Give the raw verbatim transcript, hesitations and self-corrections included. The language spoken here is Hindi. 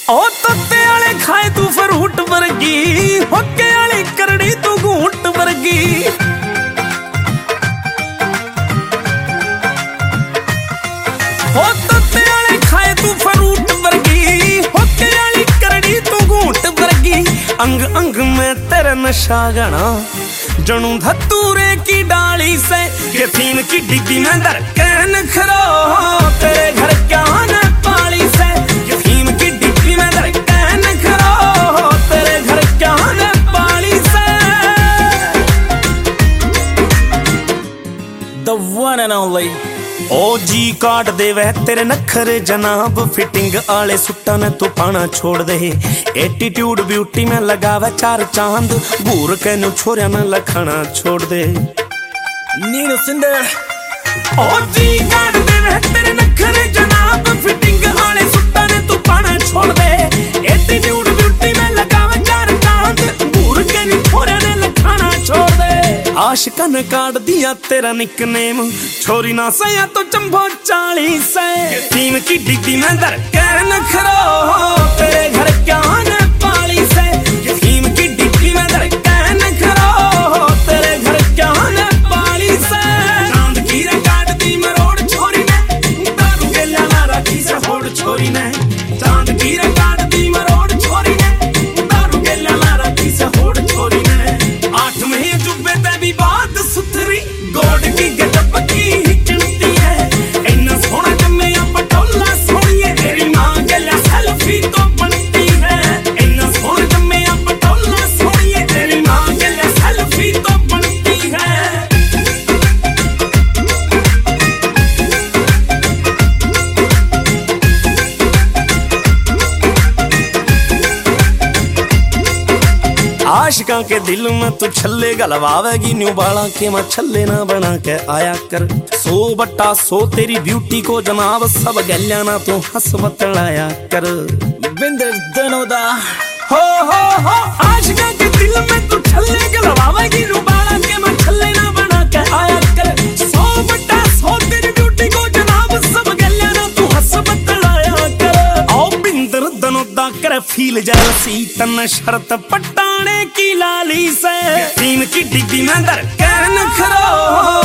ओ तोते आले खाए तू फ्रूट वर्गी, होके आली करड़ी तू घूंट वर्गी। ओ तोते आले खाए तू फ्रूट वर्गी, होके आली करड़ी तू घूंट वर्गी। अंग अंग में तेरा नशा गना, जनू धतूरे की डाली से ये फीम की डिब्बी में दरकन खरो। तेरे घर क्या न पाली से ये फीम की डिब्बी में दरकन खरो। तेरे घर क्या न पाली से। The one and only ओ जी काट दे वह तेरे नखरे जनाब, फिटिंग आले सुट्टा ने तू पाना छोड़ दे। एटीट्यूड ब्यूटी में लगावे चार चांद, बूर के नु छोरिया में लखना छोड़ दे। नीनो सिंदर ओ जी काट दे वह तेरे नखरे जनाब, फिटिंग आले सुट्टा ने तू पाना छोड़ दे। एटीट्यूड ब्यूटी में लगावे चार चांद, बूर के नु छोरिया ने लखना छोड़ दे। आशिका ने काट दिया तेरा निकनेम, छोरी ना सया तो चंबो चाली से। टीम की डिग्गी में दरकन खरो। तेरे घर क्या न पाली से ये टीम की डिग्गी में दरकन खरो। तेरे घर क्या न पाली से। चांद की रे काट दी मरोड़ छोरी ने, दारू के लाला रखी से होड़ छोरी ने। चांद की रे काट दी मरोड़ छोरी ने, दारू के लाला रखी से होड़ छोरी ने। आठ में जुब्बे ते भी बात सुथरी, गोड की गजब की हिचनती है। इन्ना सोना जम्मे पटोला सोनिए, तेरी मां गला सेल्फी तो बनती है। इन्ना सोना जम्मे पटोला सोनिए, तेरी मां गला सेल्फी तो बनती है। आशिका के दिल में तू छल्ले गलवावेगी, न्यू बाला के मैं छल्ले ना बना के आया कर। सो बट्टा सो तेरी ब्यूटी को जनाब, सब गलिया ना तू हंस बतलाया कर। बिंदर दनोदा हो हो हो। आशिका के दिल में तू छल्ले गलवावेगी, न्यू बाला के मैं छल्ले ना बना के आया कर। सो बट्टा सो तेरी ब्यूटी को जनाब, सब गलिया ना तू हंस बतलाया कर। आओ बिंदर दनोदा करे फील जैसी तन शर्त पट्टाने की लाली से। टीम की डिग्गी में दरकन खरो।